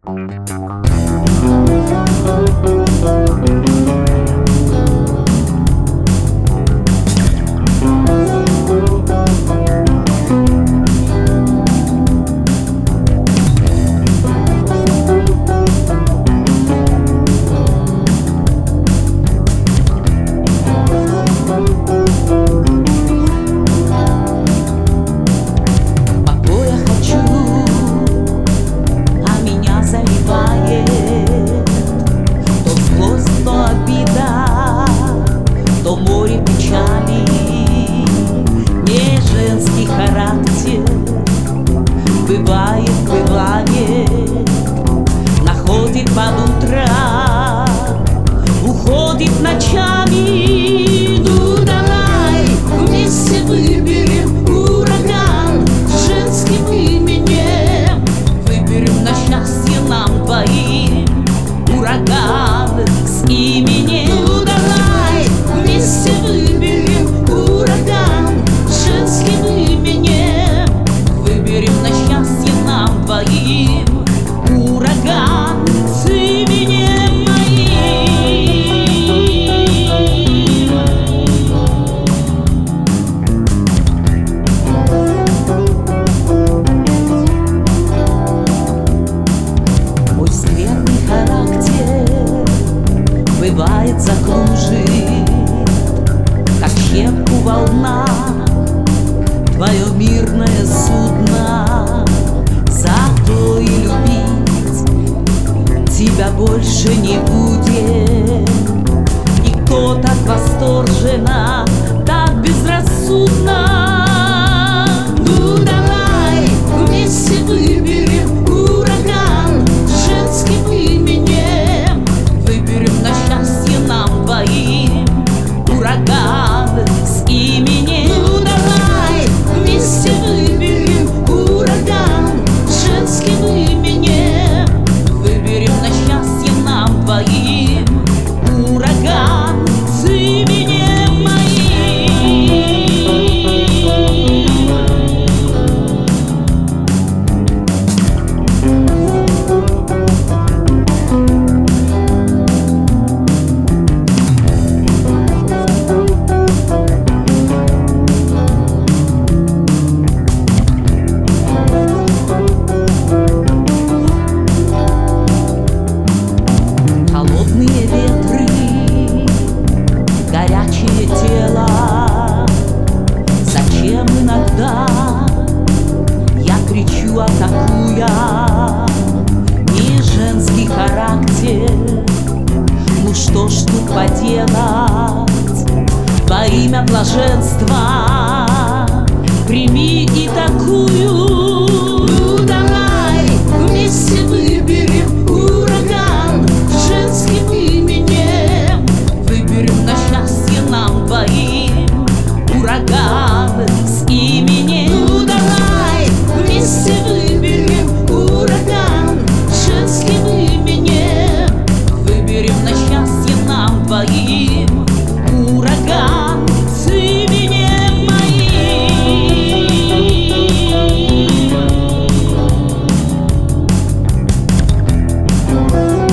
Бывает, находит под утро, уходит ночами. Ну давай вместе выберем ураган с женским именем. Выберем на счастье нам двоим ураган с именем. Ну давай вместе выберем ураган с женским именем. Выберем на счастье нам двоим ураган с именем моим. Мой скверный характер бывает закружит, как щепку волна, твое мирное судно. Зато и любить тебя больше не будет никто так восторженно, так безрассудно. Ну давай вместе выберем ураган с женским именем. Выберем на счастье нам двоим ураган с именем. Ну давай вместе выберем ураган с женским именем. Выберем на счастье нам двоим ураган с именем моим. Холодные ветры, горячее тело. Зачем иногда я кричу, атакуя? Не женский характер, ну что ж тут поделать? Во имя блаженства прими и такую. Ну давай вместе выберем ураган с женским именем. Выберем на счастье нам двоим ураган с именем. Ну давай вместе выберем ураган с женским именем. Выберем на счастье нам двоим ураган с именем моим.